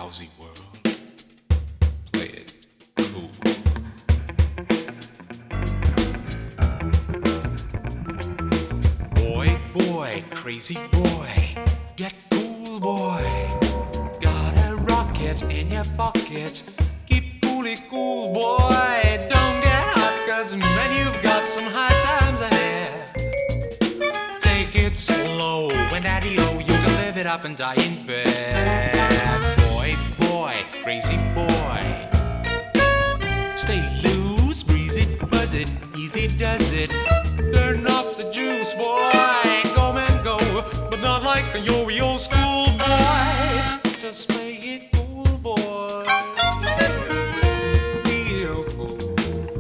lousy world. Play it cool. Boy, crazy boy, get cool, boy. Got a rocket in your pocket, keep coolly cool, boy. Don't get hot, 'cause man, you've got some high times ahead. Take it slow, when daddy-o, you can live it up and die in bed. Boy, crazy boy, stay loose, breeze it, buzz it, easy does it. Turn off the juice, boy. Go, man, go, but not like a yo-yo school boy. Just play it cool, boy. Real cool.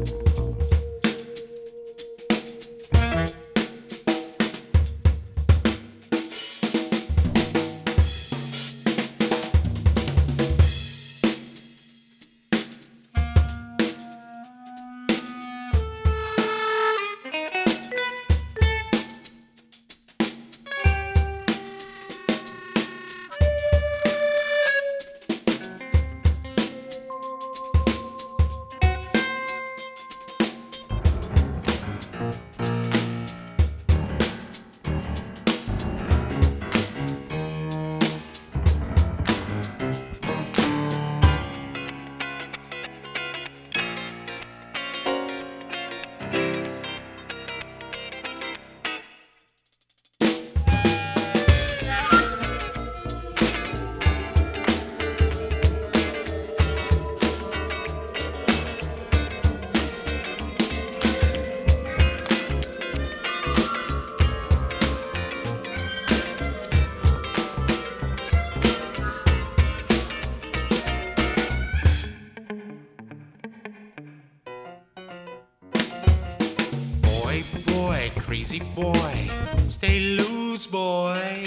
Boy, crazy boy, stay loose, boy.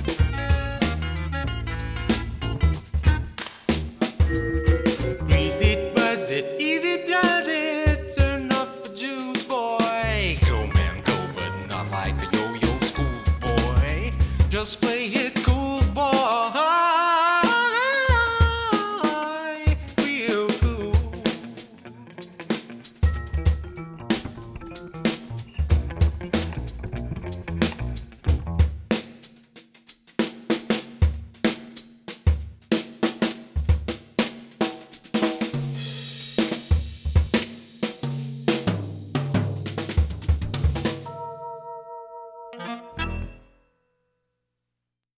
Grease it, buzz it, easy does it. Turn off the juice, boy. Go, man, go, but not like a yo-yo school boy. Just play it